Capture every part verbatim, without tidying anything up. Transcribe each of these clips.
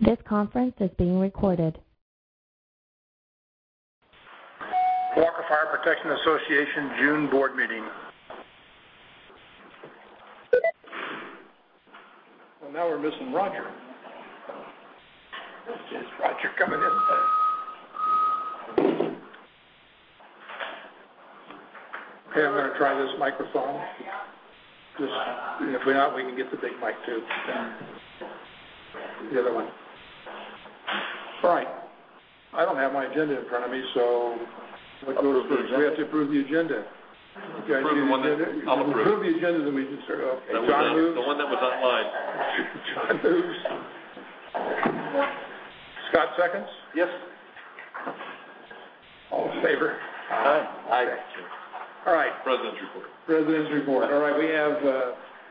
This conference is being recorded. Walker Fire Protection Association June board meeting. Well, now we're missing Roger. Is Roger coming in? Okay, I'm going to try this microphone. Just, if we're not, we can get the big mic too. The other one. All right. I don't have my agenda in front of me, so what goes first? We have to approve the agenda. Okay, approve the one that, I'll approve. approve the agenda, then we can start. Okay. That John was on, moves. the one that was online. John moves. Scott seconds? Yes. All in favor? Aye. Aye. Okay. All right. President's report. President's report. All right, we have. Uh,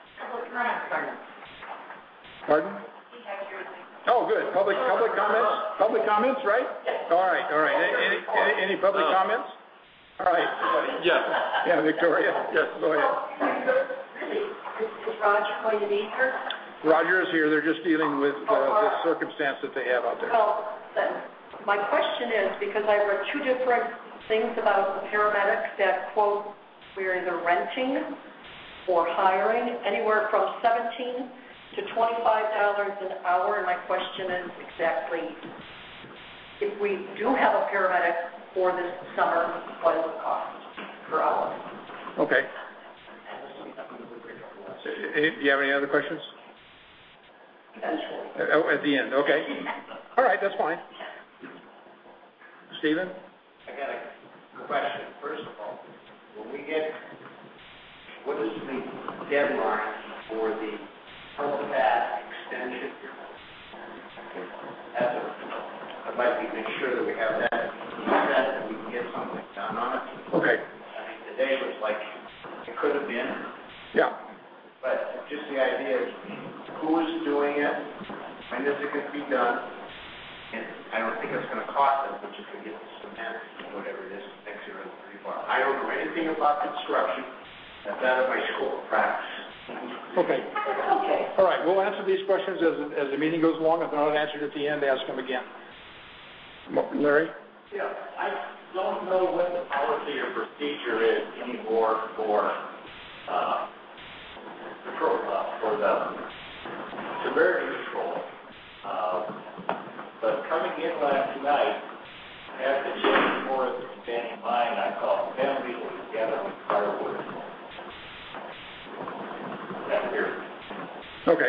pardon? Oh, good. Public public comments. Public comments, right? All right. All right. Any any, any public uh, comments? All right. Yes. Yeah, Victoria. Yes. Go ahead. Is Roger going to be here? Roger is here. They're just dealing with uh, the circumstance that they have out there. Well, then, my question is, because I read two different things about the paramedics that, quote, we're either renting or hiring anywhere from seventeen to twenty-five dollars an hour, and my question is exactly, if we do have a paramedic for this summer, what is the cost per hour? Okay. Do you have any other questions? Eventually. Uh, oh, at the end, okay. All right, that's fine. Stephen? I got a question. First of all, when we get, what is the deadline for the health pad extension? As a, I'd like to make sure that we have that set and we can get something done on it. Okay. I mean, today was like, it could have been. Yeah. But just the idea of who is doing it, when is it going to be done, and I don't think it's going to cost us, but you can get the cement, whatever it is, next year or three bar. I don't know anything about construction. That's out of my scope of practice. Okay. Okay. All right, we'll answer these questions as, as the meeting goes along. If they're not answered at the end, ask them again. Larry? Yeah, I don't know what the policy or procedure is anymore for uh, control, uh, for the severity control. Uh, but coming in last night, after Jim Morris was standing by, and I called families together with firewood. That's here. Okay.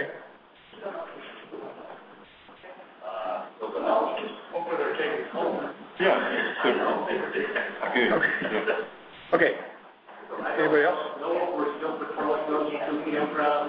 Uh, so the house is over there taking home. Yeah. Okay. Okay. Anybody else? No, we're still patrolling those two campgrounds.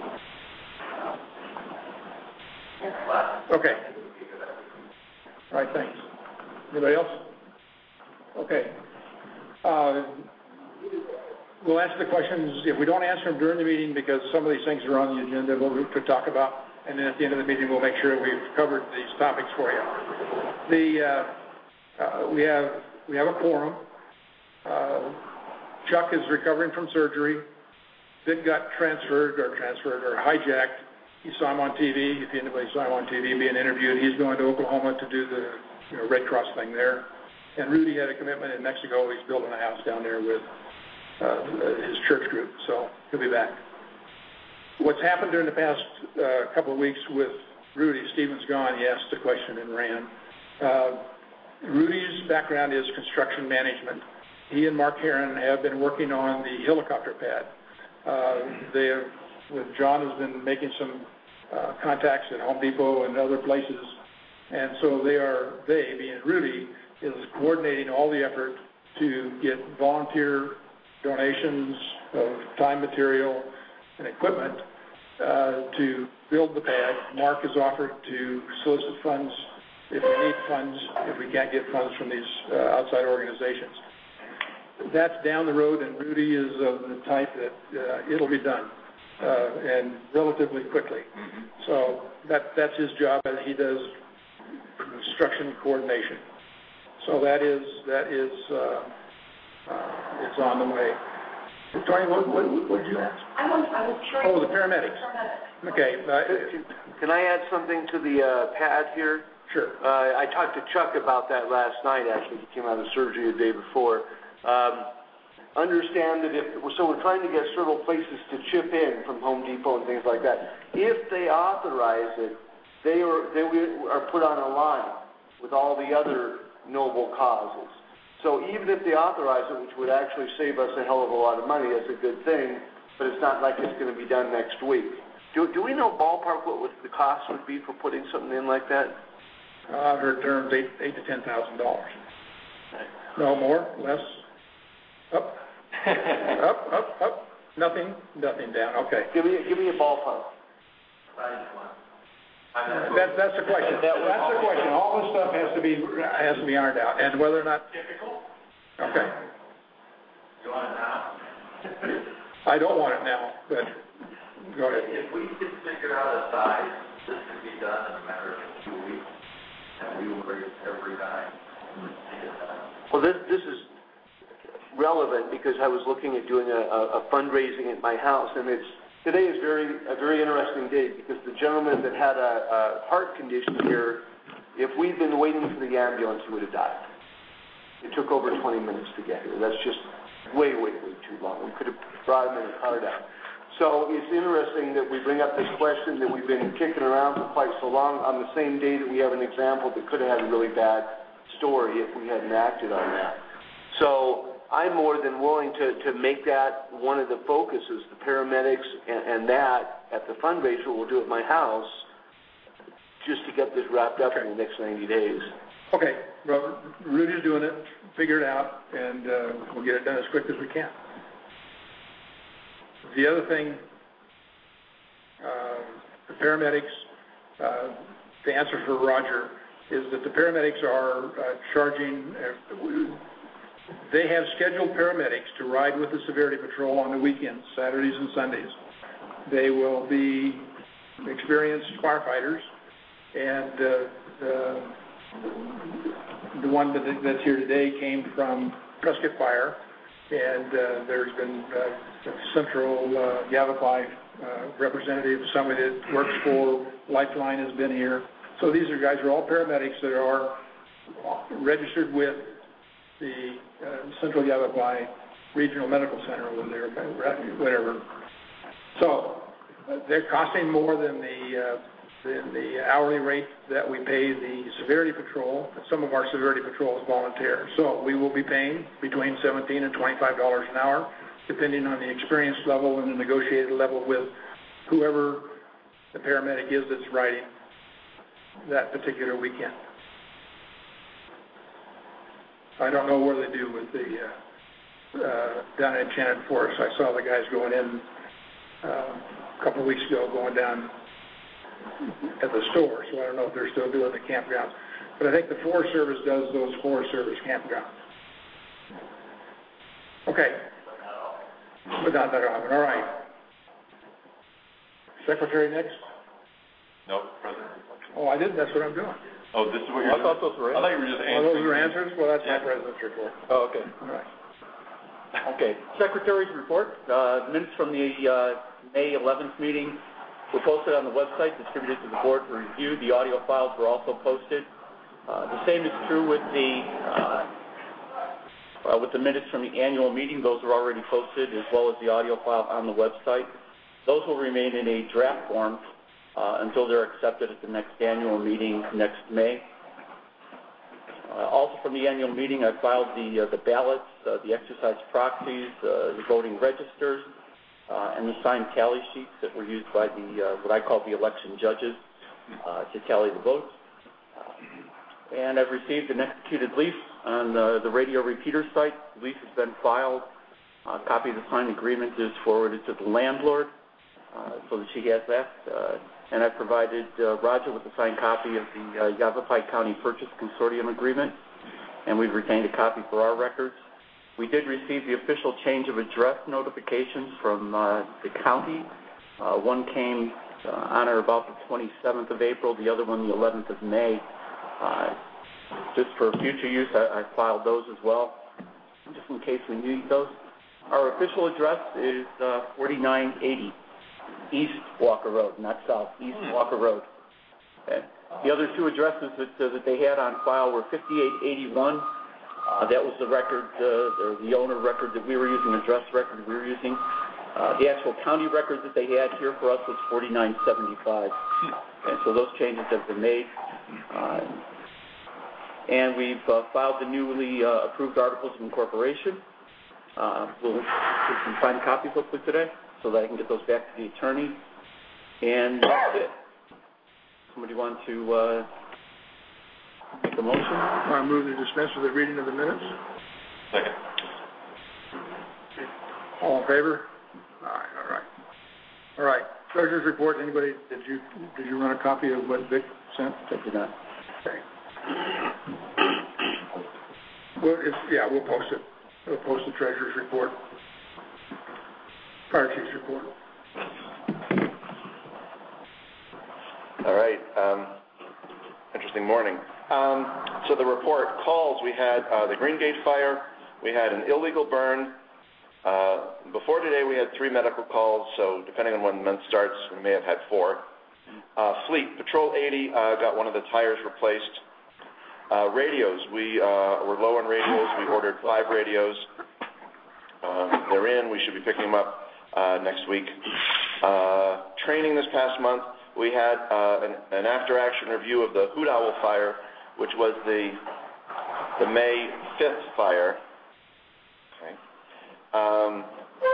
Okay. All right, thanks. Anybody else? Okay. Uh, we'll answer the questions. If we don't answer them during the meeting, because some of these things are on the agenda we'll to talk about, and then at the end of the meeting we'll make sure we've covered these topics for you. The uh, uh, we have we have a quorum. Uh, Chuck is recovering from surgery. Vic got transferred or transferred or hijacked. You saw him on T V. If anybody saw him on T V being interviewed, he's going to Oklahoma to do the you know, Red Cross thing there. And Rudy had a commitment in Mexico. He's building a house down there with uh, his church group, so he'll be back. What's happened during the past uh, couple of weeks with Rudy, Stephen's gone, he asked the question and ran. Uh, Rudy's background is construction management. He and Mark Heron have been working on the helicopter pad. Uh, they have, with John has been making some uh, contacts at Home Depot and other places, and so they are, they, being Rudy, is coordinating all the effort to get volunteer donations of time, material, and equipment uh, to build the pad. Mark has offered to solicit funds if we need funds, if we can't get funds from these uh, outside organizations. That's down the road, and Rudy is of the type that uh, it'll be done, uh, and relatively quickly. Mm-hmm. So that that's his job, and he does construction coordination. So that is that is uh, uh, it's on the way. Tony, what, what, what did you ask? I was, I was curious. Oh, the paramedics. paramedics. Okay, uh, Can I add something to the uh, pad here? sure. Uh, I talked to Chuck about that last night, actually. He came out of surgery the day before. Um, understand that if, so we're trying to get several places to chip in from Home Depot and things like that. If they authorize it, they are, they are put on a line with all the other noble causes. So even if they authorize it, which would actually save us a hell of a lot of money, that's a good thing, but it's not like it's going to be done next week. Do, do we know ballpark what would the cost would be for putting something in like that? Uh, I've heard terms eight, eight to ten thousand dollars. No more, less, up, up, up, up, nothing, nothing down. Okay. Give me, give me a ballpark. That's that's the question. That's the question. All this stuff has to be has to be ironed out, and whether or not. Typical? Okay. You want it now? I don't want it now, but go ahead. If we could figure out a size, this could be done in a matter of two weeks, and we will bring it every time to get done. Well, this this is relevant because I was looking at doing a, a, a fundraising at my house, and it's today is very a very interesting day because the gentleman that had a, a heart condition here, if we'd been waiting for the ambulance, he would have died. It took over twenty minutes to get here. That's just way, way, way too long. We could have brought him in a car down. So it's interesting that we bring up this question that we've been kicking around for quite so long on the same day that we have an example that could have had a really bad story if we hadn't acted on that. So I'm more than willing to, to make that one of the focuses, the paramedics and, and that at the fundraiser we'll do at my house just to get this wrapped up in the next ninety days. Okay, well, Rudy's doing it, figure it out, and uh, we'll get it done as quick as we can. The other thing, uh, the paramedics, uh, the answer for Roger is that the paramedics are uh, charging, uh, they have scheduled paramedics to ride with the Severity Patrol on the weekends, Saturdays and Sundays. They will be experienced firefighters, and uh, the, the one that, that's here today came from Prescott Fire, and uh, there's been uh, Central uh, Yavapai uh, representative, somebody that works for Lifeline has been here. So these are guys who are all paramedics that are registered with the uh, Central Yavapai Regional Medical Center over there, whatever. So uh, they're costing more than the, uh, than the hourly rate that we pay the Severity Patrol. Some of our Severity Patrol is volunteer. So we will be paying between seventeen and twenty-five dollars an hour, depending on the experience level and the negotiated level with whoever the paramedic is that's riding that particular weekend. I don't know where they do with the uh, uh, down in Enchanted Forest. I saw the guys going in uh, a couple of weeks ago, going down at the store, so I don't know if they're still doing the campgrounds. But I think the Forest Service does those Forest Service campgrounds. Okay. But not that often. All right. Secretary next? No, President. Oh, I did. That's what I'm doing. Oh, this is what you're I thought those were I thought you were just Oh, answering. those are answers? Well, that's Yeah. my president's report. Oh, okay. All right. Okay. Secretary's report. Uh, minutes from the uh, May eleventh meeting were posted on the website, distributed to the board for review. The audio files were also posted. Uh, the same is true with the uh, uh, with the minutes from the annual meeting. Those are already posted, as well as the audio file on the website. Those will remain in a draft form uh, until they're accepted at the next annual meeting next May. Uh, also from the annual meeting, I filed the uh, the ballots, uh, the exercise proxies, uh, the voting registers, uh, and the signed tally sheets that were used by the uh, what I call the election judges uh, to tally the votes. Uh, and I've received an executed lease on the, the radio repeater site. The lease has been filed. A copy of the signed agreement is forwarded to the landlord uh, so that she has that. Uh, and I provided uh, Roger with a signed copy of the uh, Yavapai County Purchase Consortium Agreement, and we've retained a copy for our records. We did receive the official change of address notifications from uh, the county. Uh, one came uh, on or about the twenty-seventh of April, the other one the eleventh of May. Uh, just for future use, I, I filed those as well, just in case we need those. Our official address is uh, forty-nine eighty East Walker Road, not south, East Walker Road. Okay. The other two addresses that, uh, that they had on file were fifty-eight eighty-one. Uh, that was the record, uh, or the owner record that we were using, address record we were using. Uh, the actual county record that they had here for us was forty-nine seventy-five. And so those changes have been made. Uh, and we've uh, filed the newly uh, approved articles of incorporation. Uh, we'll we can find copies hopefully today so that I can get those back to the attorney. And that's it. Somebody want to uh, make a motion? I move to dispense with the reading of the minutes. Second. All in favor? All right, all right. All right. Treasurer's report. Anybody, did you did you run a copy of what Vic sent? I did not. Okay. Well, it's, yeah, we'll post it. We'll post the treasurer's report. Fire chief's report. All right. Um, interesting morning. Um, so the report calls, we had uh, the Green Gate fire, we had an illegal burn. Uh, before today, we had three medical calls, so depending on when the month starts, we may have had four. Uh, Fleet, Patrol eighty uh, got one of the tires replaced. Uh, radios, we uh, were low on radios. We ordered five radios. Uh, they're in. We should be picking them up uh, next week. Uh, training this past month, we had uh, an, an after-action review of the Hoot Owl fire, which was the the May fifth fire. Okay. Um,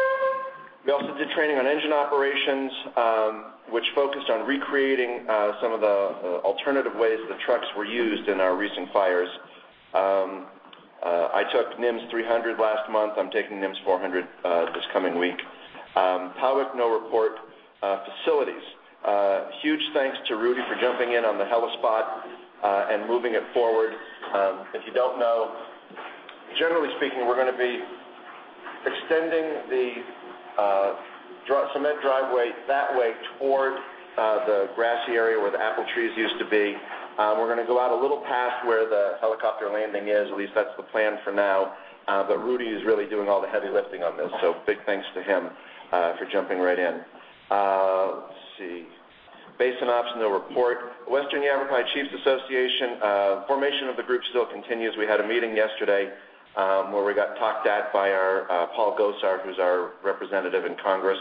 we also did training on engine operations, um, which focused on recreating uh, some of the uh, alternative ways the trucks were used in our recent fires. Um, uh, I took N I M S three hundred last month. I'm taking N I M S four hundred uh, this coming week. Um, Powick no report uh, facilities. Uh, huge thanks to Rudy for jumping in on the Hellespot uh, and moving it forward. Um, if you don't know, generally speaking, we're going to be extending the uh, dr- cement driveway that way toward uh, the grassy area where the apple trees used to be. Um, we're going to go out a little past where the helicopter landing is. At least that's the plan for now. Uh, but Rudy is really doing all the heavy lifting on this, so big thanks to him uh, for jumping right in. Uh, let's see. Basin Ops, no report. Western Yavapai Chiefs Association, uh, formation of the group still continues. We had a meeting yesterday um, where we got talked at by our uh, Paul Gosar, who's our representative in Congress.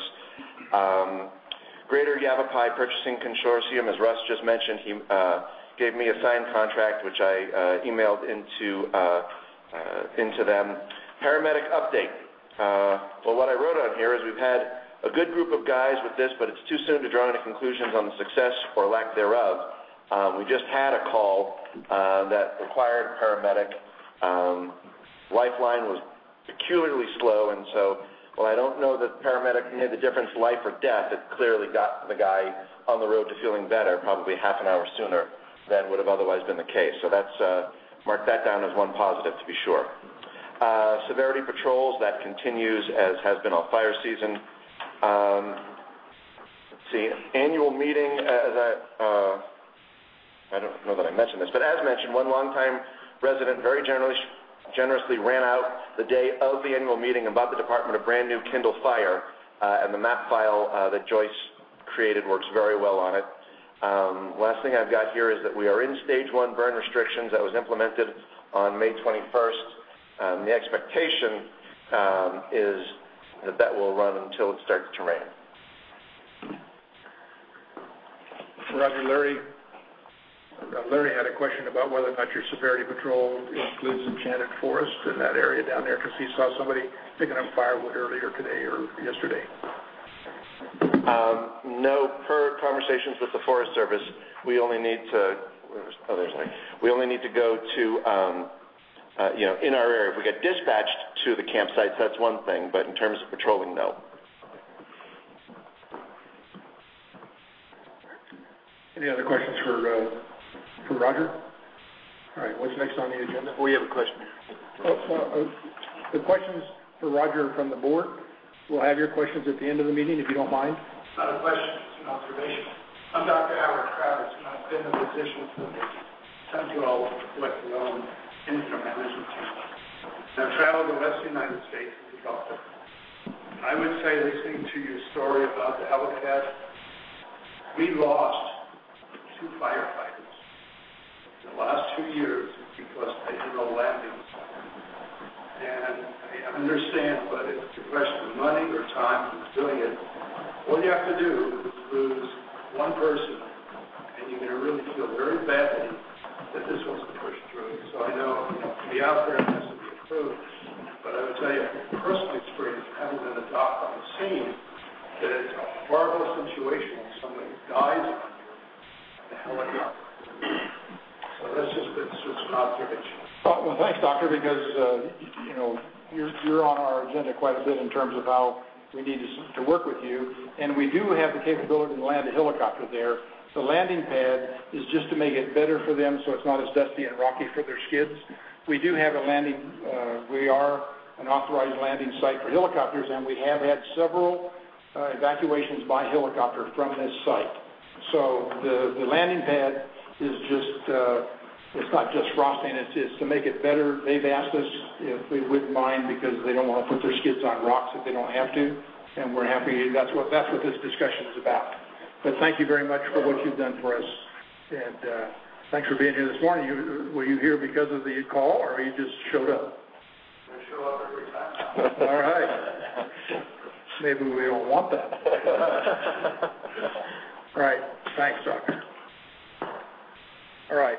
Um, Greater Yavapai Purchasing Consortium, as Russ just mentioned, he uh, gave me a signed contract, which I uh, emailed into uh, uh, into them. Paramedic update. Uh, well, what I wrote on here is we've had a good group of guys with this, but it's too soon to draw any conclusions on the success or lack thereof. Um, we just had a call uh, that required a paramedic. Um, Lifeline was peculiarly slow, and so while I don't know that paramedic made the difference, life or death, it clearly got the guy on the road to feeling better, probably half an hour sooner than would have otherwise been the case. So that's uh, mark that down as one positive to be sure. Uh, severity patrols, that continues as has been all fire season. Um, let's see, annual meeting, as I, uh, I don't know that I mentioned this, but as mentioned, one longtime resident very generally, generously ran out the day of the annual meeting and bought the department a brand new Kindle Fire, uh, and the map file uh, that Joyce created works very well on it. Um, last thing I've got here is that we are in stage one burn restrictions that was implemented on May twenty-first. Um, the expectation um, is that that will run until it starts to rain. Roger, Larry. Uh, Larry had a question about whether or not your severity patrol includes Enchanted Forest in that area down there, because he saw somebody picking up firewood earlier today or yesterday. Um, no, per conversations with the Forest Service, we only need to. Oh, there's like, we only need to go to. Um, Uh, you know, in our area, if we get dispatched to the campsites, that's one thing, but in terms of patrolling, no. Any other questions for uh, for Roger? All right, what's next on the agenda? We have a question. Oh, uh, the questions for Roger from the board. We'll have your questions at the end of the meeting, if you don't mind. It's not a question, it's an observation. I'm Doctor Howard Kravitz, and I've been a physician for Central West Rhode Instrument Management Team. I've traveled the Western United States as a doctor. I would say, listening to your story about the helipad, we lost two firefighters in the last two years because they had no landings. And I understand, but it's a question of money or time who's doing it. All you have to do is lose one person, and you're going to really feel very badly that this wasn't pushed through. So I know, you know, to be out there and this will be approved. But I would tell you, from personal experience, having been a doc on the scene, that it's a horrible situation when somebody dies on the helicopter. So that's just, it's just an observation. Uh, well, thanks, Doctor, because, uh, you know, you're, you're on our agenda quite a bit in terms of how we need to, to work with you, and we do have the capability to land a helicopter there. The landing pad is just to make it better for them so it's not as dusty and rocky for their skids. We do have a landing, uh, we are an authorized landing site for helicopters, and we have had several uh, evacuations by helicopter from this site. So the, the landing pad is just, uh, it's not just frosting, it's, it's to make it better. They've asked us if we wouldn't mind because they don't want to put their skids on rocks if they don't have to, and we're happy, that's what, that's what this discussion is about. But thank you very much for what you've done for us, and uh, thanks for being here this morning. You, were you here because of the call, or you just showed up? I show up every time. All right. Maybe we don't want that. All right. Thanks, Doctor. All right.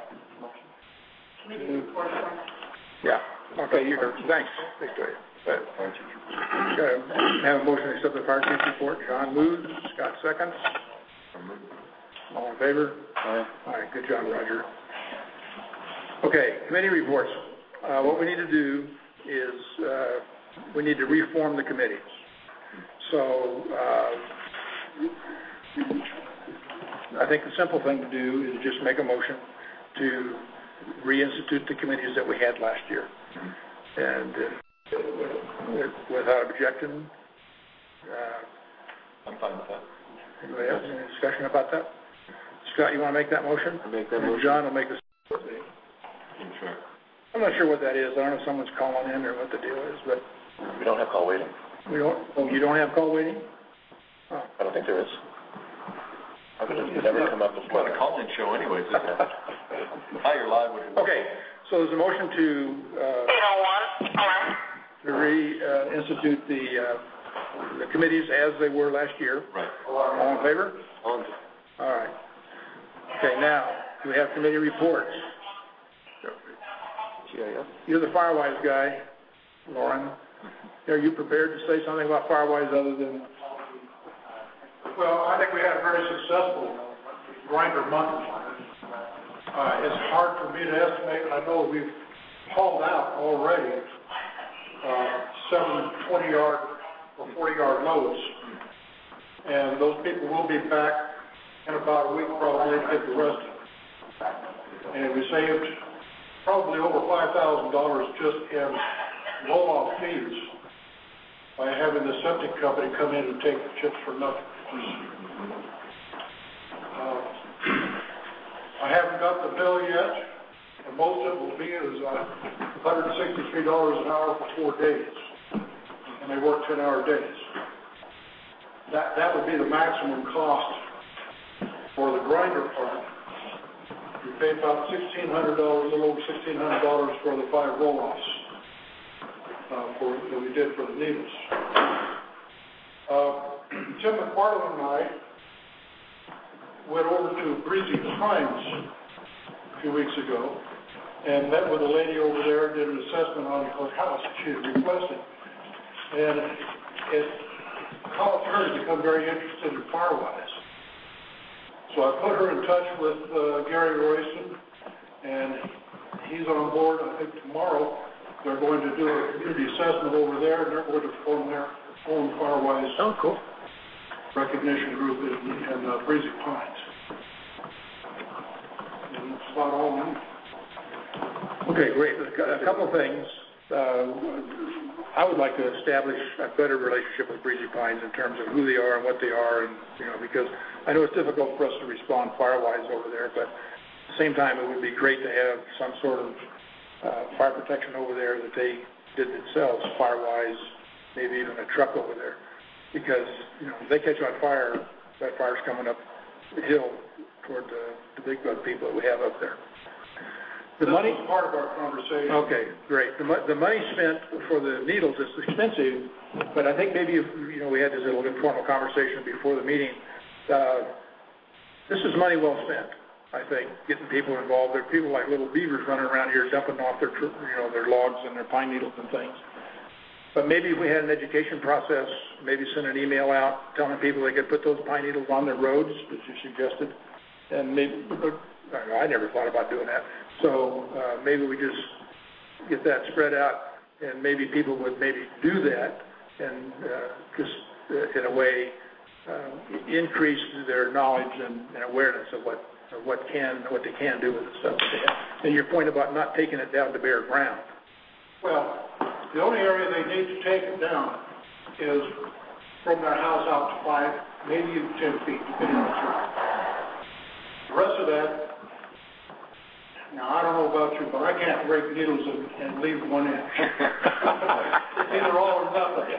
Yeah. Okay. You're thanks. Thanks, Joy. Okay. Have a motion to accept the fire chief's report. John moves. Scott seconds. All in favor? Aye. All right. Good job, Roger. Okay. Committee reports. Uh, what we need to do is uh, we need to reform the committees. So uh, I think the simple thing to do is just make a motion to reinstitute the committees that we had last year. And uh, without objection, uh, I'm fine with that. Anybody else? Any discussion about that? Scott, you want to make that motion? I'll make that and motion. John will make the. Sure. I'm not sure what that is. I don't know if someone's calling in or what the deal is, but We don't have call waiting. we don't. Oh, you don't have call waiting? Oh. I don't think there is. How could it never come up It's before? not a call-in show anyways, is it? Hi, you're live. With Okay, so there's a motion to uh, to re-institute uh, the uh, the committees as they were last year. Right. All in favor? All in- All right. Okay, now do we have committee reports? G I S. You're the Firewise guy, Lauren. Are you prepared to say something about Firewise other than? Well, I think we had a very successful grinder month. Uh, it's hard for me to estimate, but I know we've hauled out already uh, seven twenty-yard or forty-yard loads. And those people will be back in about a week probably to get the rest of it. And we saved probably over five thousand dollars just in roll-off fees by having the septic company come in and take the chips for nothing. Uh, I haven't got the bill yet, and most of it will be is uh, one hundred sixty-three dollars an hour for four days, and they work ten-hour days. That that would be the maximum cost for the grinder part. We paid about sixteen hundred dollars, a little over sixteen hundred dollars for the five roll-offs uh, for that we did for the needles. Uh, Tim McFarland and I went over to Breezy Pines a few weeks ago and met with a lady over there, did an assessment on her house that she had requested. And it caused her to become very interested in Firewise. So I put her in touch with uh, Gary Royston, and he's on board. I think tomorrow they're going to do a community assessment over there, and they're going to form their own Firewise Oh, cool. recognition group in, in uh, Breezy Pines. And that's about all I know. Okay, great. A couple of things. Uh, I would like to establish a better relationship with Breezy Pines in terms of who they are and what they are, and you know, because I know it's difficult for us to respond Firewise over there, but at the same time, it would be great to have some sort of uh, fire protection over there that they did themselves, Firewise, maybe even a truck over there. because, you know, if they catch on fire, that fire's coming up the hill toward the, the big bug people that we have up there. The This money, was part of our conversation. okay, great. The, mo- the money spent for the needles is expensive, but I think maybe if, you know, we had this little informal conversation before the meeting. Uh, this is money well spent, I think, getting people involved. There are people like little beavers running around here dumping off their, tr- you know, their logs and their pine needles and things. But maybe if we had an education process, maybe send an email out telling people they could put those pine needles on their roads, as you suggested, and maybe, I don't know, I never thought about doing that. So uh, maybe we just get that spread out, and maybe people would maybe do that, and uh, just uh, in a way uh, increase their knowledge and, and awareness of what of what can what they can do with the stuff that they have. And your point about not taking it down to bare ground. Well, the only area they need to take it down is from their house out to five, maybe even ten feet, depending on the tree. The rest of that, now I don't know about you, but I can't break needles and, and leave one inch. It's either all or nothing.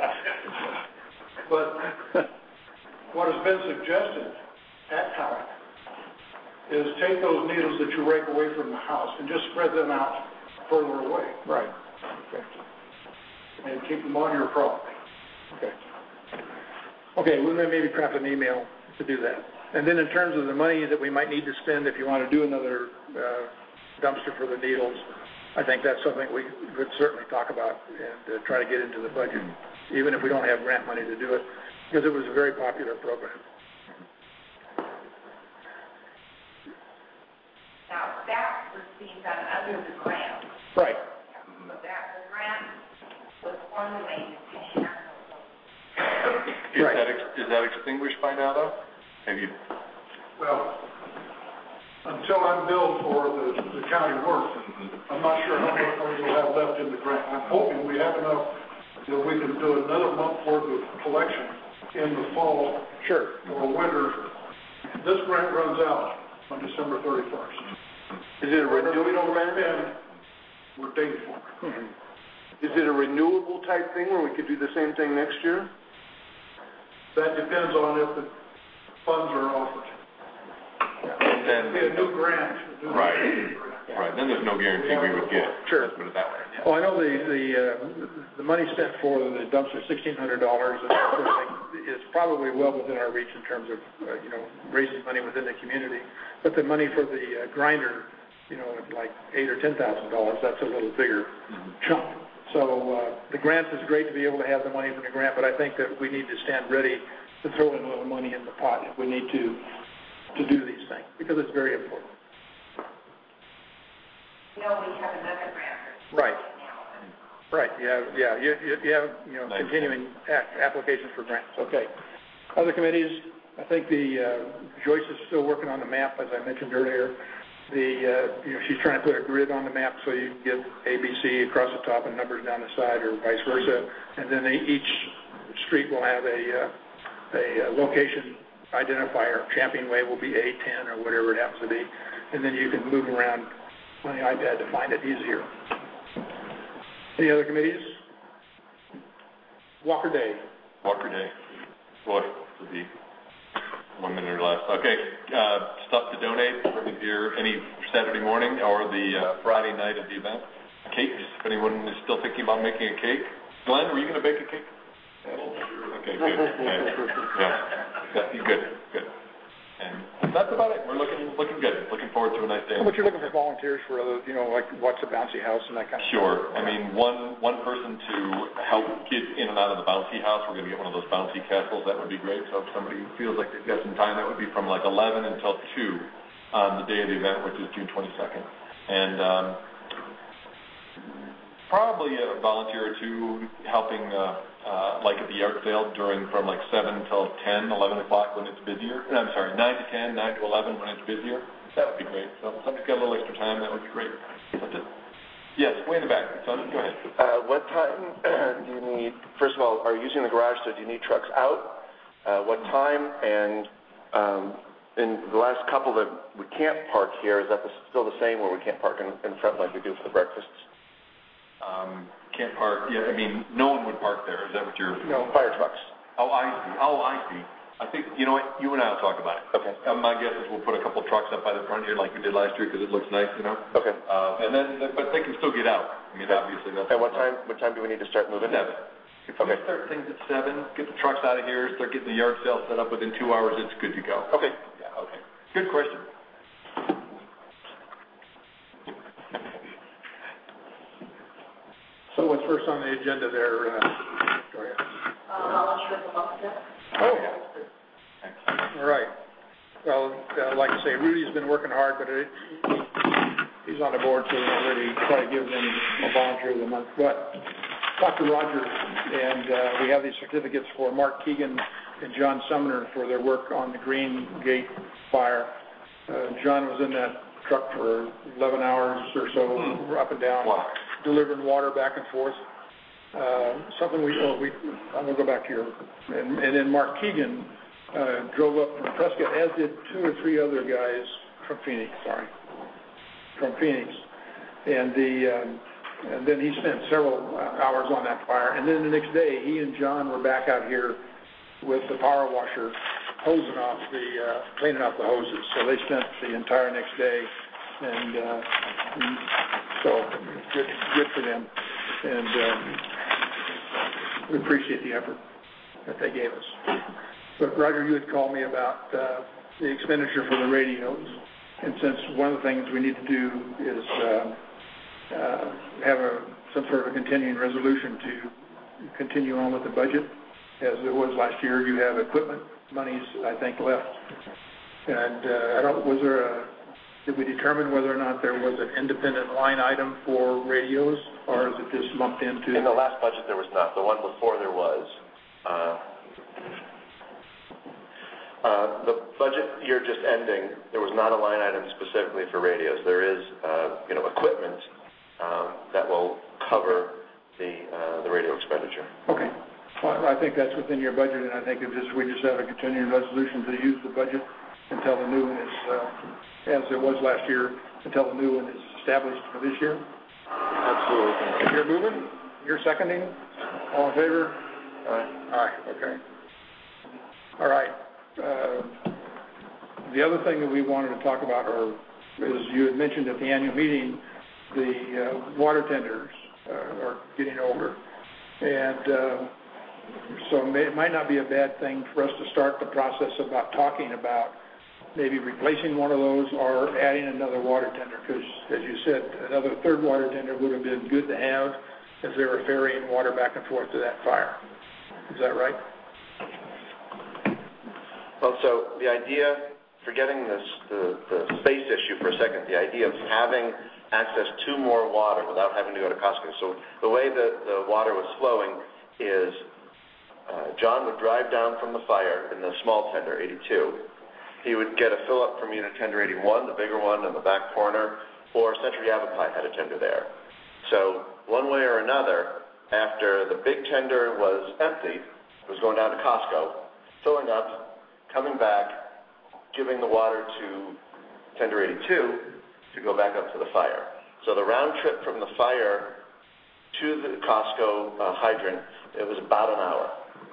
But what has been suggested at time is take those needles that you rake away from the house and just spread them out further away. Right. Okay. And keep them on your property. Okay. Okay, we'll maybe craft an email to do that. And then in terms of the money that we might need to spend if you want to do another uh, dumpster for the needles, I think that's something we could certainly talk about and uh, try to get into the budget, even if we don't have grant money to do it, because it was a very popular program. Now, that was being done under the grant. Right. So that the grant was formulated to handle those. Is Right. that, ex- is that extinguished by now, though? Have you, Well, until I'm billed for the, the county work, I'm not sure how much money we'll have left in the grant. I'm hoping we have enough that we can do another month worth of collection in the fall. Sure. Or winter. This grant runs out on December thirty-first. Is it a Whatever we don't renewable spend, we're dinged for. Mm-hmm. Is it a renewable type thing where we could do the same thing next year? That depends on if the funds are offered. and then, It'd be a new grant. a new Right. grant. right, then there's no guarantee we would get. Sure. Let's put it that way. Yeah. Well, I know the the uh, the money spent for the dumpster, sixteen hundred dollars, and that sort of thing, is probably well within our reach in terms of uh, you know raising money within the community. But the money for the uh, grinder, you know, like eight or ten thousand dollars, that's a little bigger Mm-hmm. chunk. So uh, the grant is great to be able to have the money from the grant, but I think that we need to stand ready to throw in a little money in the pot if we need to to do these things, because it's very important. You know, we have another grant. Right. Right, yeah, yeah, you, you, you have, you know, Nice. continuing a- applications for grants, okay. Other committees, I think the, uh, Joyce is still working on the map, as I mentioned earlier. The, uh, you know, she's trying to put a grid on the map so you can get A B C across the top and numbers down the side, or vice versa. And then they, each street will have a, uh, a uh, location identifier. Champion Way will be A ten or whatever it happens to be. And then you can move around on the iPad to find it easier. Any other committees? Walker Day. Walker Day. Boy, to be one minute or less. Okay, uh, stuff to donate if you're any Saturday morning or the uh, Friday night of the event. Cakes, if anyone is still thinking about making a cake. Glenn, were you going to bake a cake? Okay, good. Yeah, yeah, good, good. And that's about it. We're looking looking good. Looking forward to a nice day. But you're looking for volunteers for, other, you know, like watch the bouncy house and that kind of Sure. stuff. I mean, one one person to help kids in and out of the bouncy house. We're going to get one of those bouncy castles. That would be great. So if somebody feels like they've got some time, that would be from like eleven until two on the day of the event, which is June twenty-second. And um, probably a volunteer or two helping, uh, uh, like at the yard sale during from like seven till ten, eleven o'clock when it's busier. I'm sorry, nine to ten, nine to eleven when it's busier. That would be great. So if somebody's got a little extra time, that would be great. That's it. Yes, way in the back. Son, go ahead. Uh, what time do you need, first of all, are you using the garage, so do you need trucks out? Uh, what time? And um, in the last couple that we can't park here, is that the, still the same where we can't park in, in front like we do for the breakfasts? Um, can't park. Yeah, I mean, no one would park there. Is that what you're? No, fire trucks. Oh, I see. Oh, I see. I think, you know what, you and I will talk about it. Okay. Uh, my guess is we'll put a couple trucks up by the front here like we did last year because it looks nice, you know? Okay. Uh, and then, but they can still get out. I mean, obviously, that's... And what time, what time do we need to start moving? Seven. If we Okay. start things at seven, get the trucks out of here, start getting the yard sale set up within two hours, it's good to go. Okay. Yeah, okay. Good question. So what's first on the agenda there, uh, Victoria? Uh, Holland Strip of Upset. Oh, yeah. All right. Well, uh, like I say, Rudy's been working hard, but it, he's on the board, so we don't really try to give him a volunteer of the month. But Doctor Roger, and uh, we have these certificates for Mark Keegan and John Sumner for their work on the Green Gate fire. Uh, John was in that truck for eleven hours or so, mm. up and down, wow. delivering water back and forth. Uh, something we, oh, we, I'm going to go back to your, and, and then Mark Keegan uh, drove up from Prescott, as did two or three other guys from Phoenix, sorry, from Phoenix. And the, um, and then he spent several hours on that fire. And then the next day, he and John were back out here with the power washer hosing off the, uh, cleaning off the hoses. So they spent the entire next day, and uh, so good, good for them. And um, we appreciate the effort that they gave us. But Roger, you had called me about uh, the expenditure for the radios, and since one of the things we need to do is uh, uh, have a, some sort of a continuing resolution to continue on with the budget, as it was last year. You have equipment monies, I think, left, and uh, I don't. Was there a? Did we determine whether or not there was an independent line item for radios, or is it just lumped into? In the last budget, there was not. The one before there was. Uh, uh, the budget year just ending, there was not a line item specifically for radios. There is, uh, you know, equipment um, that will cover the uh, the radio expenditure. Okay. Well, I think that's within your budget, and I think if just, we just have a continuing resolution to use the budget until the new one is, uh, as it was last year, until the new one is established for this year. Absolutely. If you're moving, you're seconding, all in favor? Aye. Aye, okay. All right. Uh, the other thing that we wanted to talk about, or is you had mentioned at the annual meeting, the uh, water tenders uh, are getting older. And uh, so it, may, it might not be a bad thing for us to start the process about talking about maybe replacing one of those or adding another water tender, because, as you said, another third water tender would have been good to have as they were ferrying water back and forth to that fire. Is that right? Well, so the idea, forgetting this, the, the space issue for a second, the idea of having access to more water without having to go to Costco. So the way that the water was flowing is uh, John would drive down from the fire in the small tender, eighty-two. He would get a fill-up from unit tender eighty-one, the bigger one in the back corner, or Century Yavapai had a tender there. So one way or another, after the big tender was empty, it was going down to Costco, filling up, coming back, giving the water to tender eighty-two to go back up to the fire. So the round trip from the fire to the Costco uh, hydrant, it was about an hour.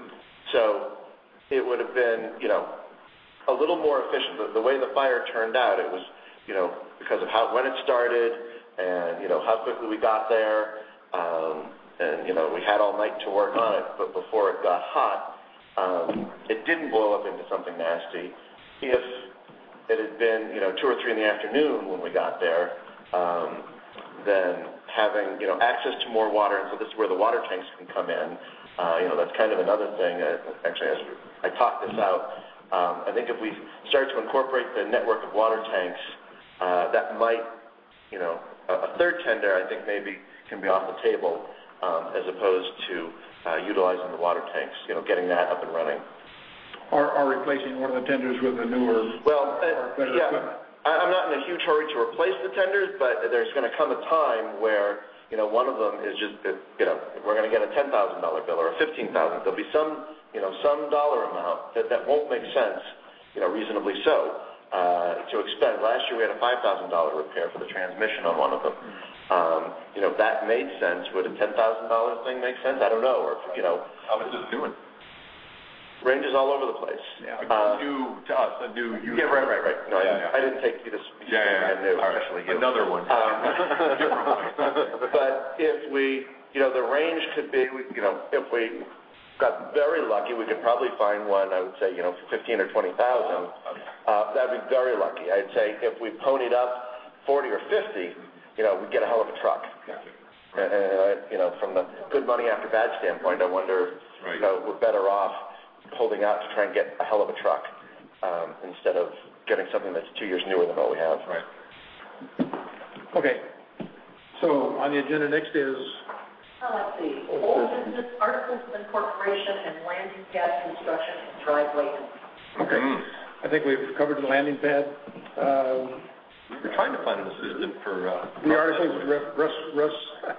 So it would have been, you know, a little more efficient. The, the way the fire turned out, it was, you know, because of how when it started and, you know, how quickly we got there, um, and, you know, we had all night to work on it, but before it got hot, um, it didn't blow up into something nasty. If it had been, you know, two or three in the afternoon when we got there, um, then having, you know, access to more water, and so this is where the water tanks can come in. Uh, you know, that's kind of another thing. Uh, actually, as I talked this out, um, I think if we start to incorporate the network of water tanks, uh, that might, you know, a, a third tender, I think maybe can be off the table, um, as opposed to uh, utilizing the water tanks, you know, getting that up and running. Or, or replacing one of the tenders with a newer well, or better yeah, equipment. I'm not in a huge hurry to replace the tenders, but there's going to come a time where, you know, one of them is just, you know, we're going to get a ten thousand dollar bill or a fifteen thousand dollars. There'll be some, you know, some dollar amount that, that won't make sense, you know, reasonably so, uh, to expend. Last year we had a five thousand dollar repair for the transmission on one of them. Um, you know, if that made sense, would a ten thousand dollar thing make sense? I don't know. Or, you know. How was this doing? Range is all over the place. Yeah. Uh, New, to us, a new use. Yeah, right, right, right. No, Yeah, I, yeah. I didn't take you to speak. Yeah, yeah, I knew, All right. especially you. Another one. Um, Different one. But if we, you know, the range could be, we- you know, if we got very lucky, we could probably find one, I would say, you know, for fifteen or twenty thousand. Uh, that'd be very lucky. I'd say if we ponied up forty or fifty, you know, we'd get a hell of a truck. And, uh, you know, from the good money after bad standpoint, I wonder, Right. you know, we're better off holding out to try and get a hell of a truck um, instead of getting something that's two years newer than what we have. Right. Okay. So on the agenda next is, Oh, let's see, old business, articles of incorporation and landing pad construction and driveway. okay, Mm. I think we've covered the landing pad. Um, We're trying to find an assistant for, uh. The articles, Russ, Russ,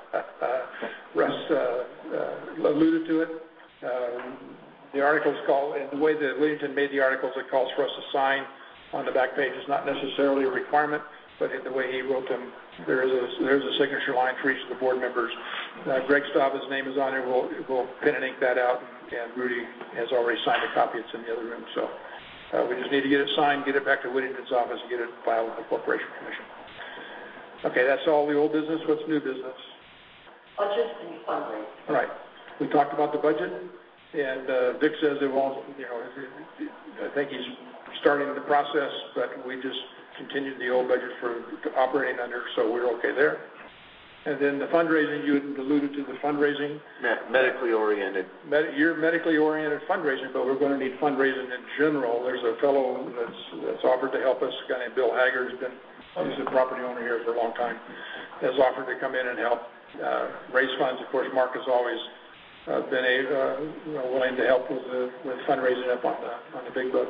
Russ uh, uh, alluded to it. Um, The articles call, and the way that Williamson made the articles, it calls for us to sign on the back page. It's not necessarily a requirement, but in the way he wrote them, there is a, there's a signature line for each of the board members. Uh, Greg Stava's name is on there. We'll, we'll pen and ink that out, and Rudy has already signed a copy. It's in the other room. So uh, we just need to get it signed, get it back to Whittington's office, and get it filed with the Corporation Commission. Okay, that's all the old business. What's new business? Budget and fundraising. All right. We talked about the budget, and uh, Vic says it won't, you know, I think he's starting the process, but we just continued the old budget for operating under, so we're okay there. And then the fundraising, you had alluded to the fundraising. Me- medically oriented. Med- you're medically oriented fundraising, but we're going to need fundraising in general. There's a fellow that's, that's offered to help us, a guy named Bill Haggard, who's been, he's a property owner here for a long time, has offered to come in and help uh, raise funds. Of course, Mark has always uh, been a, uh, you know, willing to help with, the, with fundraising up on the, on the big book.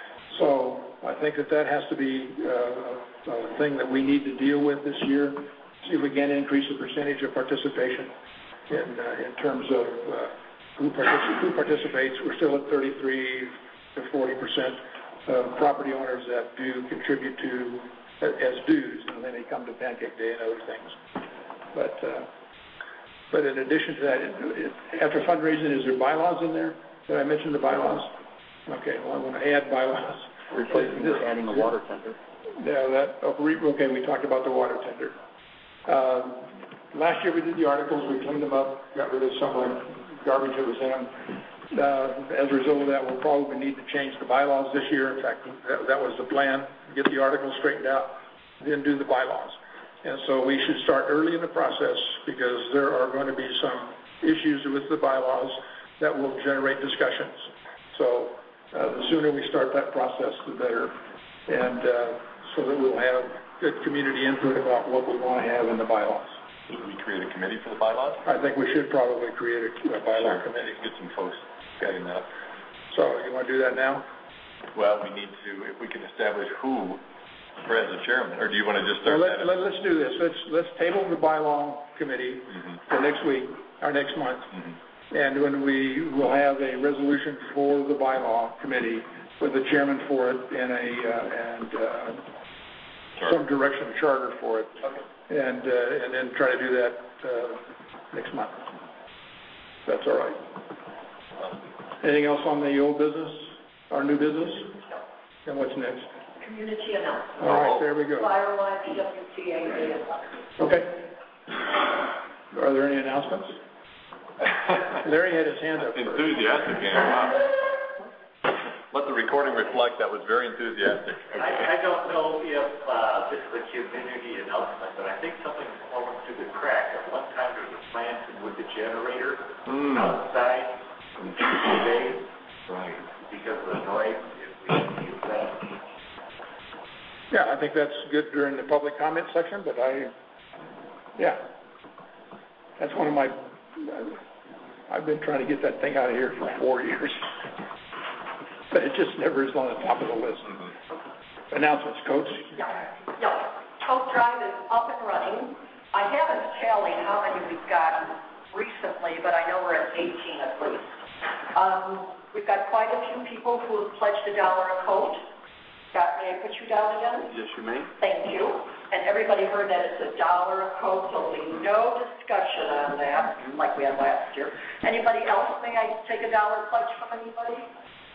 So I think that that has to be uh, a thing that we need to deal with this year. See if we can increase the percentage of participation in uh, in terms of uh, who, partic- who participates. We're still at thirty-three to forty percent of property owners that do contribute to as dues, and then they come to Pancake Day and other things. But uh, but in addition to that, it, it, after fundraising, is there bylaws in there? Did I mention the bylaws? Okay, well, I'm going to add bylaws. Replacing this, adding a water tender. Yeah, that, okay, we talked about the water tender. Um, last year we did the articles, we cleaned them up, got rid of some of the garbage that was in them. Uh, as a result of that, we'll probably need to change the bylaws this year. In fact, that, that was the plan, get the articles straightened out, then do the bylaws. And so we should start early in the process because there are going to be some issues with the bylaws that will generate discussions. So uh, the sooner we start that process, the better. And uh, so that we'll have good community input about what we want to have in the bylaws. Should we create a committee for the bylaws? I think we should probably create a, a bylaw committee. Get some folks getting that. So you want to do that now? Well, we need to, if we can establish who as the chairman, or do you want to just start Well, let, that? let, let's do this. Let's let's table the bylaw committee Mm-hmm. for next week, or next month. Mm-hmm. And when we will have a resolution for the bylaw committee with the chairman for it and a uh, and uh, Sure. some direction charter for it, Okay. and uh, and then try to do that uh, next month. That's all right. Anything else on the old business, our new business? And what's next? Community announcement. All right, there we go. Fire Watch, W T A, and Okay. Are there any announcements? Larry had his hand up first. Enthusiastic, yeah. Let the recording reflect that was very enthusiastic. I, I don't know if uh, this is a community announcement, but I think something's fallen through the crack. At one time, there was a planting with the generator Mm. outside from two days Right. because of the noise. If we can use that. Yeah, I think that's good during the public comment section, but I, yeah. That's one of my, I've been trying to get that thing out of here for four years. But it just never is on the top of the list. Mm-hmm. Announcements, Coach. Yeah, yeah. Tote Drive is up and running. I haven't tallied how many we've gotten recently, but I know we're at eighteen at least. Um, we've got quite a few people who have pledged a dollar a coat. Got, may I put you down again? Yes, you may. Thank you. And everybody heard that it's a dollar a coat, so there'll be no discussion on that, like we had last year. Anybody else? May I take a dollar pledge from anybody?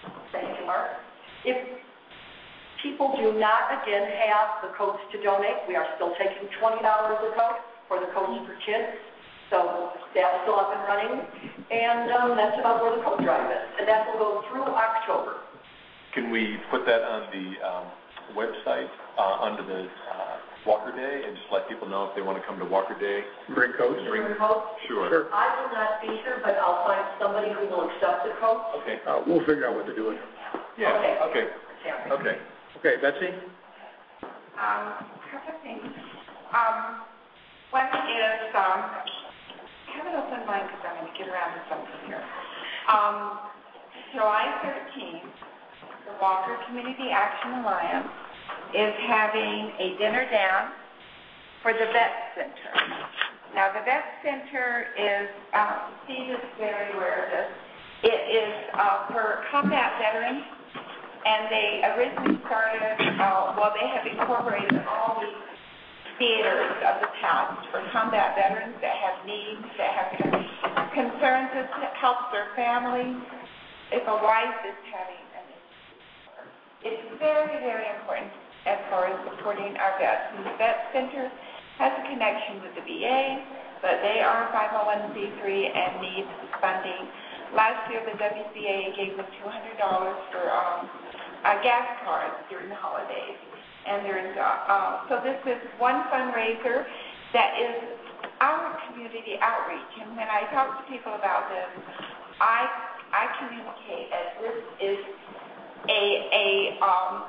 Thank you, Mark. If people do not, again, have the coats to donate, we are still taking twenty dollars a coat for the coats for kids. So that's still up and running. And um, that's about where the coat drive is. And that will go through October. Can we put that on the um, website uh, under the uh, Walker Day and just let people know if they want to come to Walker Day? Bring coats? Bring coats? Sure. Sure. I will not be here, but I'll find somebody who will accept the coat. Okay. Uh, we'll figure out what to do with it. Yeah. Okay. Okay. Yeah. Okay. Okay, Betsy? Um, couple of things. Um, one is, um, I have an open mind because I'm going to get around to something here. Um, July thirteenth, the Walker Community Action Alliance is having a dinner dance for the Vet Center. Now, the Vet Center is, um, Steve is very aware of this. It is uh, for combat veterans, and they originally started, uh, well, they have incorporated all the theaters of the past for combat veterans that have needs, that have concerns that help their families. If a wife is having an issue, it's very, very important as far as supporting our vets. And the Vet Center has a connection with the V A, but they are five oh one c three and need funding. Last year, the W C A gave them two hundred dollars for um, uh, gas cards during the holidays. And there's, uh, uh, so this is one fundraiser that is our community outreach. And when I talk to people about this, I I communicate as this is a a um,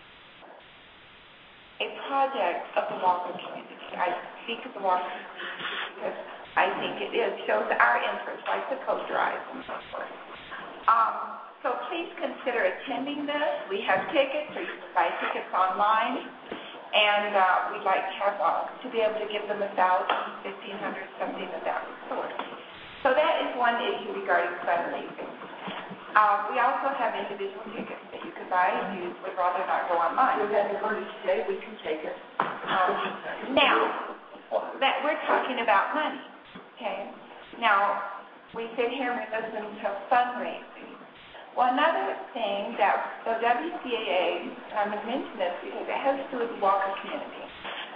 a project of the Walker community. I speak of the Walker community because I think it is shows our interest, like the coat drive and so forth. Um, So please consider attending this. We have tickets, or you can buy tickets online, and uh, we'd like to have uh, to be able to give them a thousand, fifteen hundred, something of that sort. So that is one issue regarding fundraising. Uh, we also have individual tickets that you could buy if you would rather not go online. We've had the money today, we can take it. Um, now, that we're talking about money, okay? Now, we sit here and we listen to fundraising. Well, another thing that the W C A A, and I'm going to mention this because it has to do with the Walker community,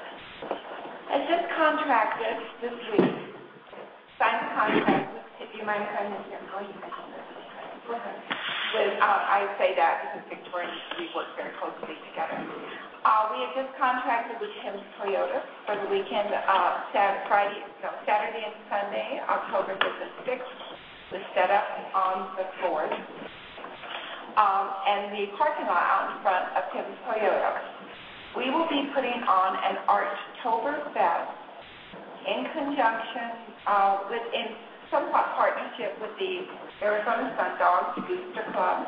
has just contracted this week, signed a contract with, if you mind if I mention it, oh, you mentioned this. Go ahead. With, uh, I say that because Victoria and we work very closely together. Uh, we have just contracted with Tim's Toyota for the weekend, uh, Saturday, Friday, no, Saturday and Sunday, October fifth and sixth, was set up on the fourth. Um, and the parking lot out in front of Tim's Toyota. We will be putting on an Archtoberfest in conjunction uh, with, in somewhat partnership with the Arizona Sun Dogs Booster Club.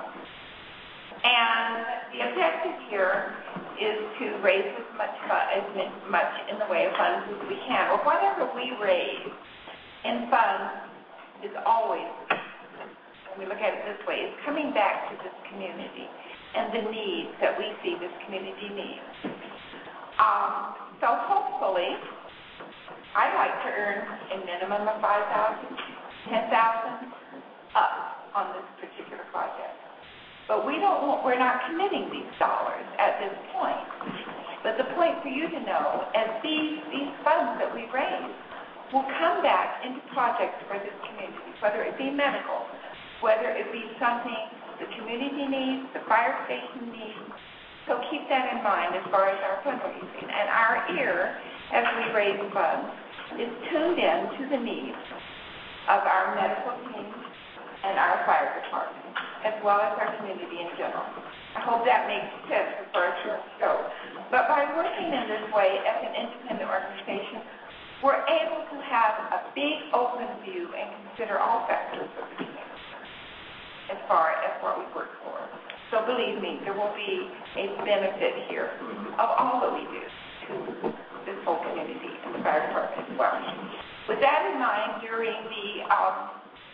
And the objective here is to raise as much, as much in the way of funds as we can. Or whatever we raise in funds is always, when we look at it this way, is coming back to this community and the needs that we see this community needs. Um, so hopefully, I'd like to earn a minimum of five thousand dollars, ten thousand dollars up on this particular project. But we don't want, we're not committing these dollars at this point. But the point for you to know is these, these funds that we raise will come back into projects for this community, whether it be medical, whether it be something the community needs, the fire station needs. So keep that in mind as far as our fundraising. And our ear, as we raise funds, is tuned in to the needs of our medical team and our fire department, as well as our community in general. I hope that makes sense as far as your scope. But by working in this way as an independent organization, we're able to have a big open view and consider all factors of the community as far as what we work for. So believe me, there will be a benefit here of all that we do to this whole community and the fire department as well. With that in mind, during the um,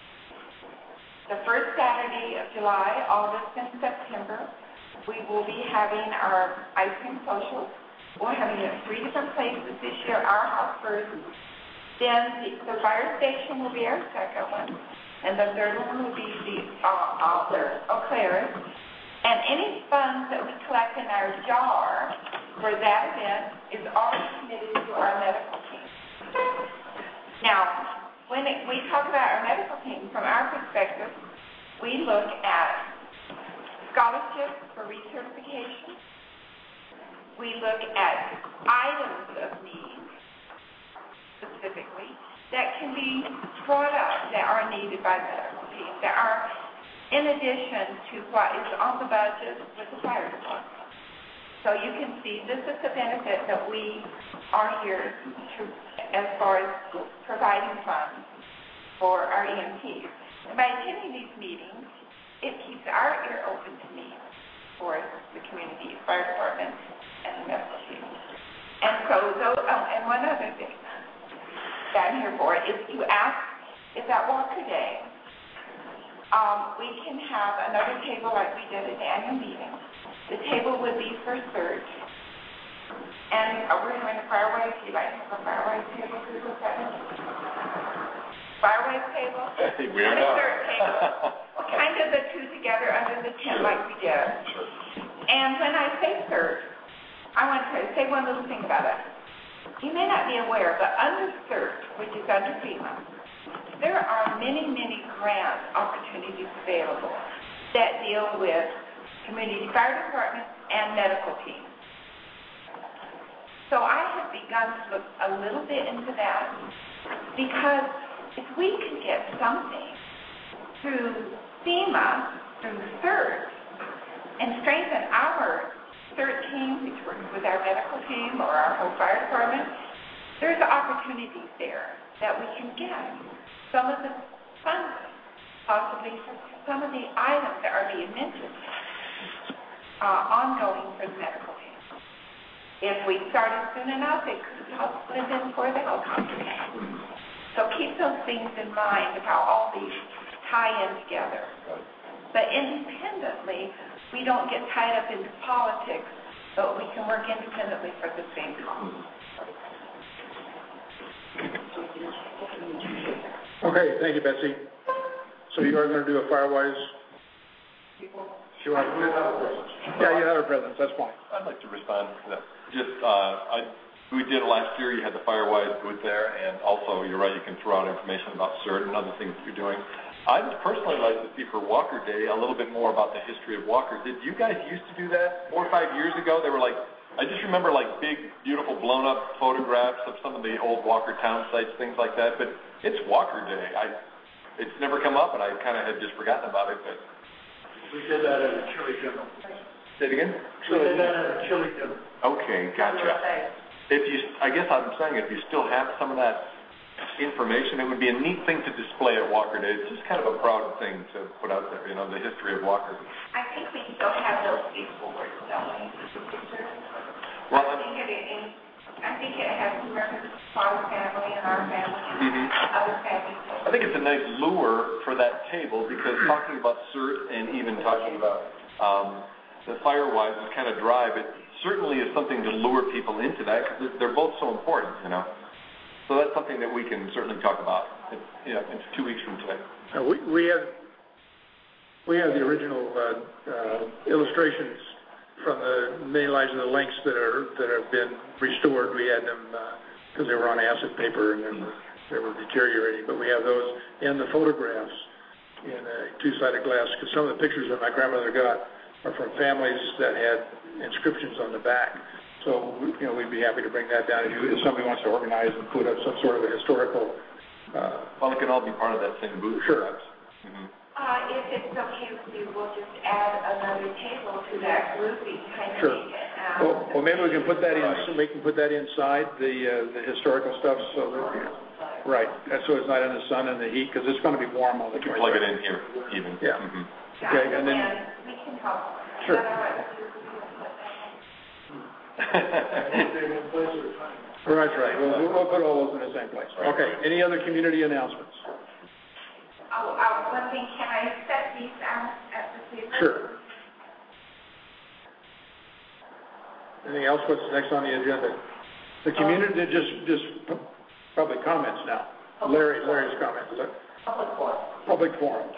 the first Saturday of July, August, and September, we will be having our ice cream socials. We're having it at three different places this year, our house first. Then the, the fire station will be our second one. and the third one will be the uh, O'Claris. And any funds that we collect in our jar for that event is already committed to our medical team. Now, when it, we talk about our medical team, from our perspective, we look at scholarships for recertification. We look at items of need, specifically, that can be brought up that are needed by the medical team, that are in addition to what is on the budget with the fire department. So you can see this is the benefit that we are here to, as far as providing funds for our E M Ts. And by attending these meetings, it keeps our ear open to needs for the community, fire department, and the medical team. And so, those, oh, and one other thing that I'm here for is to ask, is that Walker Day, Um, we can have another table like we did at the annual meeting. The table would be for search. And uh, we're doing a fireway. Do you like to have a fireway table? Fireway table? I think we are and a now. search table. Kind of the two together under the tent like we did. And when I say search, I want to say one little thing about it. You may not be aware, but under search, which is under FEMA, there are many, many grant opportunities available that deal with community fire departments and medical teams. So I have begun to look a little bit into that, because if we can get something through FEMA, through search, and strengthen our search team, which works with our medical team or our whole fire department, there's opportunities there that we can get some of the funds, possibly for some of the items that are being mentioned, uh, ongoing for the medical team. If we started soon enough, it could possibly have been for the helicopter. So keep those things in mind of how all these tie in together. But independently, we don't get tied up into politics, but we can work independently for the same cause. Okay, thank you, Betsy. So you are going to do a Firewise? She wants to. Yeah, you have her presence. That's fine. I'd like to respond to that. Just, uh, I, we did it last year. You had the Firewise booth there, and also, you're right, you can throw out information about CERT and other things that you're doing. I'd personally like to see for Walker Day a little bit more about the history of Walker. Did you guys used to do that four or five years ago? They were like, I just remember like big, beautiful, blown-up photographs of some of the old Walker town sites, things like that. But it's Walker Day. I, it's never come up, and I kind of had just forgotten about it. But we did that at a chili dinner. Say it again. We did that at a chili dinner. Okay, gotcha. If you, I guess I'm saying if you still have some of that information, it would be a neat thing to display at Walker Day. It's just kind of a proud thing to put out there, you know, the history of Walker. I think we still have those people work selling. Well, I think it is. I think it has to remember the Father family and our family and mm-hmm. other families. I think it's a nice lure for that table, because talking about CERT and even talking about um, the Firewise is kind of dry, but certainly is something to lure people into that, because they're both so important, you know. So that's something that we can certainly talk about. It, yeah, it's two weeks from today. Uh, we we have we have the original uh, uh, illustrations from the many lives of the links that are that have been restored. We had them because uh, they were on acid paper and they were, they were deteriorating. But we have those and the photographs in a two-sided glass, because some of the pictures that my grandmother got are from families that had inscriptions on the back. So, you know, we'd be happy to bring that down if, you, if somebody wants to organize and put up some sort of a historical. Uh, well, it can all be part of that same booth. Sure. Mm-hmm. Uh, if it's okay with you, we'll just add another table to that grouping, kind of sure. make it. Um, well, well, maybe we can put that in. So we can put that inside the uh, the historical stuff, so that right. That's so it's not in the sun and the heat, because it's going to be warm all the time. Plug it in here, even. Yeah. Mm-hmm. Okay, and then we can talk. Sure. Right, right. We'll, we'll put all those in the same place. Okay. Any other community announcements? Oh, uh, one thing. Can I set these out at the table? Sure. Anything else? What's next on the agenda? The community, um, just just public comments now. Larry, Larry's comments. Public forum. public forum.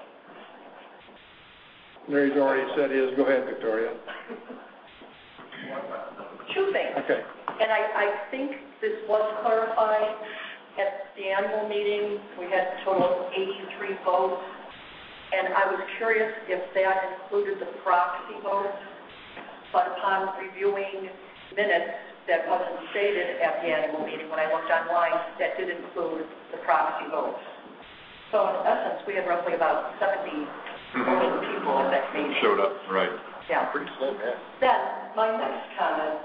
Larry's already said his. Go ahead, Victoria. Two things. Okay. And I, I think this was clarified at the annual meeting. We had a total of eighty-three votes. And I was curious if that included the proxy votes. But upon reviewing minutes, that wasn't stated at the annual meeting. When I looked online, that did include the proxy votes. So in essence, we had roughly about seventy voting people at that meeting. Showed up, right. Yeah. Pretty slim, yeah. Then, my next comment,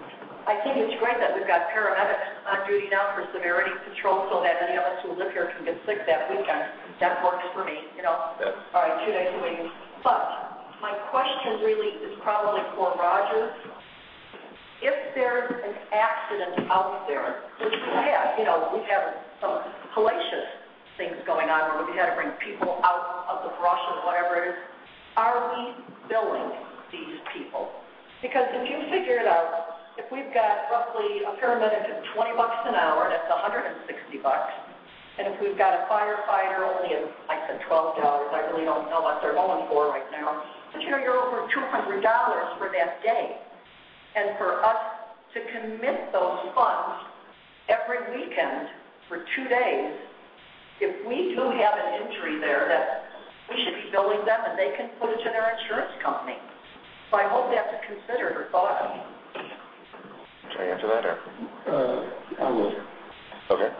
I think it's great that we've got paramedics on duty now for severity control so that any of us who live here can get sick that weekend. That works for me, you know. Yes. All right, two days a week. But my question really is probably for Roger. If there's an accident out there, which we have, you know, we have some hellacious things going on where we had to bring people out of the brush or whatever it is, are we billing these people? Because if you figure it out, if we've got roughly a paramedic at twenty bucks an hour, that's one hundred sixty bucks. And if we've got a firefighter only at, I said twelve dollars, I really don't know what they're going for right now. But you know, you're over two hundred dollars for that day. And for us to commit those funds every weekend for two days, if we do have an injury there, that we should be billing them and they can put it to their insurance company. So I hope that's considered or thought of. Can I answer that, or? Uh, I will. Okay.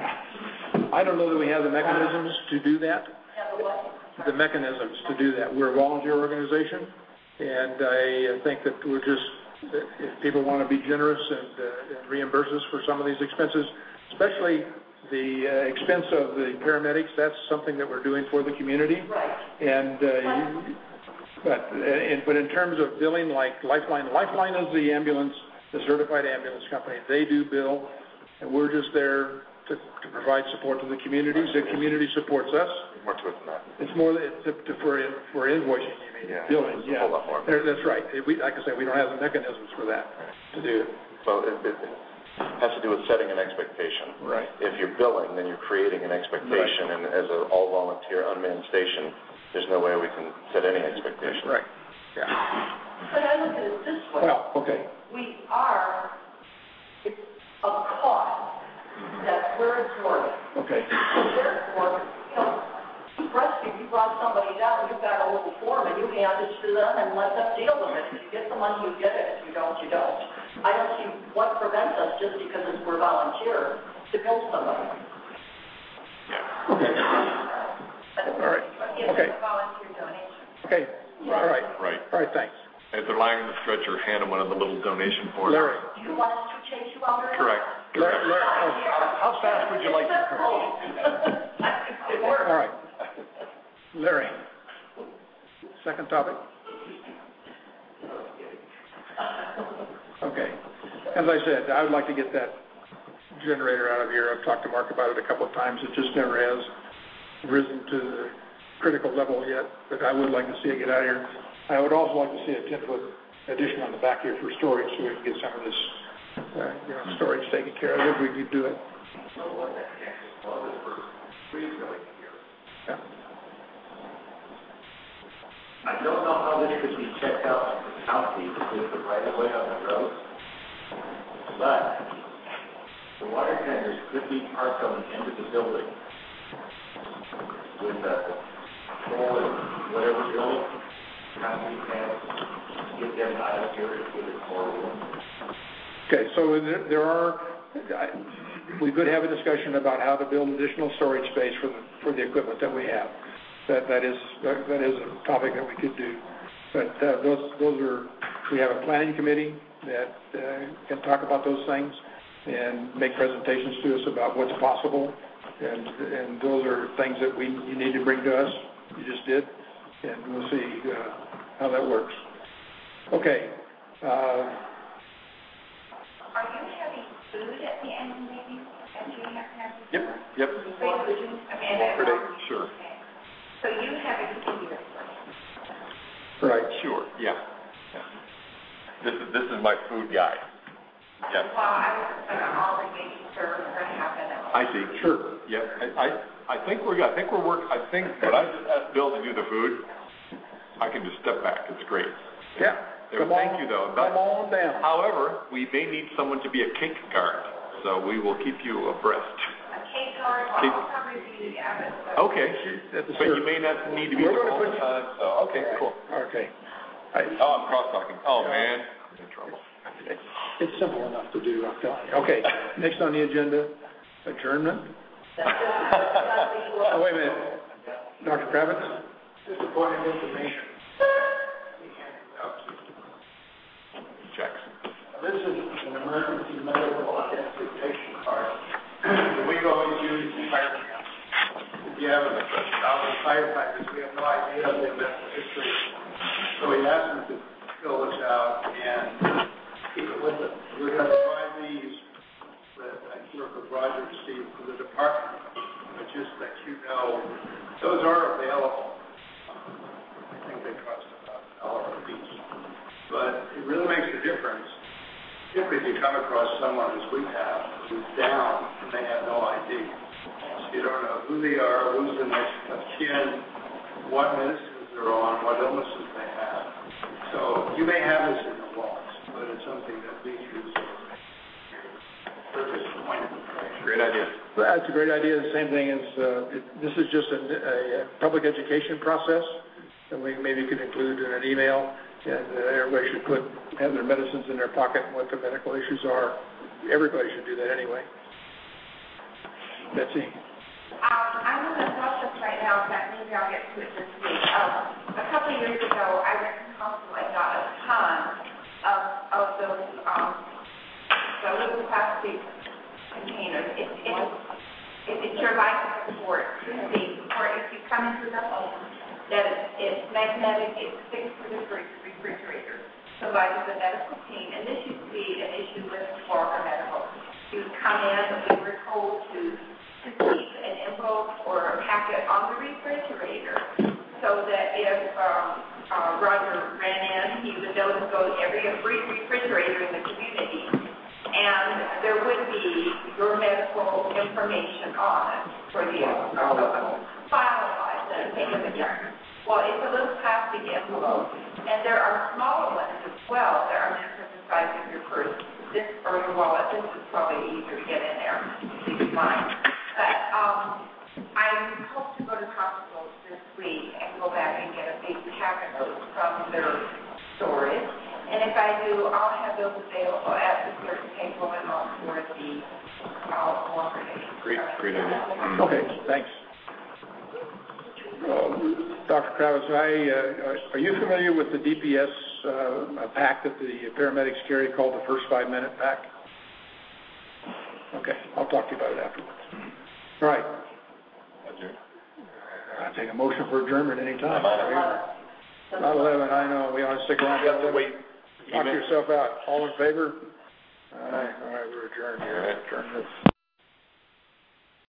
I don't know that we have the mechanisms to do that. Yeah, the what? The mechanisms to do that. We're a volunteer organization, and I think that we're just, if people want to be generous and, uh, and reimburse us for some of these expenses, especially the uh, expense of the paramedics, that's something that we're doing for the community. Right. And, uh, you, but, uh, in, but in terms of billing, like Lifeline, Lifeline is the ambulance, the certified ambulance company. They do bill, and we're just there to, to provide support to the community. The community supports us. More to it than that. It's more it's to, to, for in, for invoicing, you mean, yeah, billing. Yeah, a whole lot more. There, that's right. We, like I said, we don't have the mechanisms for that to do it. So it, it, it has to do with setting an expectation. Right. If you're billing, then you're creating an expectation, right. And as an all-volunteer unmanned station, there's no way we can set any expectation. Right. Yeah. But I look at it this way. Well, okay. We are, it's a cost that we're absorbing. Okay. So therefore, you know, you rescue, you brought somebody down, you've got a little form, and you hand it to them and let them deal with it. If you get the money, you get it. If you don't, you don't. I don't see what prevents us just because it's, we're volunteer to bill somebody. Yeah. Okay. All right. Okay. Volunteer donation. Okay. All right. Right. All right, thanks. If they're lying on the stretcher, hand them one of the little donation forms. Larry. Do you want us to chase you out or not? Correct. Larry, Larry, How fast would you like to? It works. all right. Larry, second topic. Okay. As I said, I would like to get that generator out of here. I've talked to Mark about it a couple of times. It just never has risen to the critical level yet, but I would like to see it get out of here. I would also like to see a ten-foot addition on the back here for storage so we can get some of this uh, you know, storage taken care of if we could do it. Yeah. I don't know how this could be checked out from the county with the right of way on the road, but the water tenders could be parked on the end of the building with a pole and whatever building, county can get them out of here and get it more room. Okay, so there, there are, I, we could have a discussion about how to build additional storage space for the, for the equipment that we have. That, that is, that, that is a topic that we could do. But uh, those, those are, we have a planning committee that uh, can talk about those things and make presentations to us about what's possible. And, and those are things that we, you need to bring to us. You just did. And we'll see uh, how that works. Okay. Uh, Are you having food at the annual meeting? As you have had Yep, yep. before? Okay. Per day, sure. Okay. So you have a computer. right. Sure, yeah. yeah. This is, this is my food guy. Yes. Well, I was going to all the meetings are going to happen at I see. Sure. Yeah, I, I, I think we're, I think we're work, I think, when I just asked Bill to do the food, I can just step back, it's great. Yeah. There, Come thank on, you, though. Come on down. However, we may need someone to be a cake guard, so we will keep you abreast. A cake guard, Cake- I'll probably be the abbot. so- Okay, but you may not need to be We're there gonna all put the you- time, so, okay, cool. Okay. I, Oh, I'm cross-talking. Oh, man, I'm in trouble. it's simple enough to do, I'm telling you. Okay, next on the agenda, adjournment. Oh, wait a minute. Doctor Kravitz? Just a point of information. Checks. This is an emergency medical identification card. We always use in fire camps. If you have a thousand firefighters, we have no idea of their medical history. So we asked them to fill this out and keep it with them. We're going to provide these with, I work with Roger and Steve for the department, but just that you know, those are available. I think they cost about a dollar a piece. But it really makes a difference if you come across someone, as we have, who's down and they have no I D. So you don't know who they are, who's the next of kin, what medicines they're on, what illnesses they have. So you may have this in the laws, but it's something that we use for this point of information. Great idea. Well, that's a great idea. The same thing as, uh, it, this is just a, a public education process that we maybe could include in an email. And uh, everybody should put, have their medicines in their pocket and what the medical issues are. Everybody should do that anyway. Betsy? Um, I'm in the process right now, but maybe I'll get to it this week. Um, a couple of years ago, I went to hospital and got a ton of, of those, um, the little plastic containers. It, it, it, it's your life support, the support if you come into the home, that it's, it's magnetic, it sticks to the refrigerator, provided the medical team, and this used to be an issue with Walker Medical. You would come in, and we were told to, to keep an envelope or a packet on the refrigerator so that if um, uh, Roger ran in, he would know to go to every free refrigerator in the community, and there would be your medical information on it for the uh, finalize and take it again. Well, it's a little plastic envelope, and there are smaller ones as well that are meant for the size of your purse. This or your wallet, this is probably easier to get in there. Keep in mind. But um, I hope to go to the hospital this week and go back and get a big packet of those from their storage. And if I do, I'll have those available at the certain table and I'll for the uh, Walker Day. Great, great idea. Okay, thanks. Uh, Doctor Kravitz, I, uh, are you familiar with the D P S uh, pack that the paramedics carry called the First Five Minute Pack? Okay, I'll talk to you about it afterwards. All right. I'll take a motion for adjournment anytime. Not eleven, I know. We want to stick around. You have to wait. Knock yourself out. All in favor? All right, all right, we're adjourned here. Adjourn this.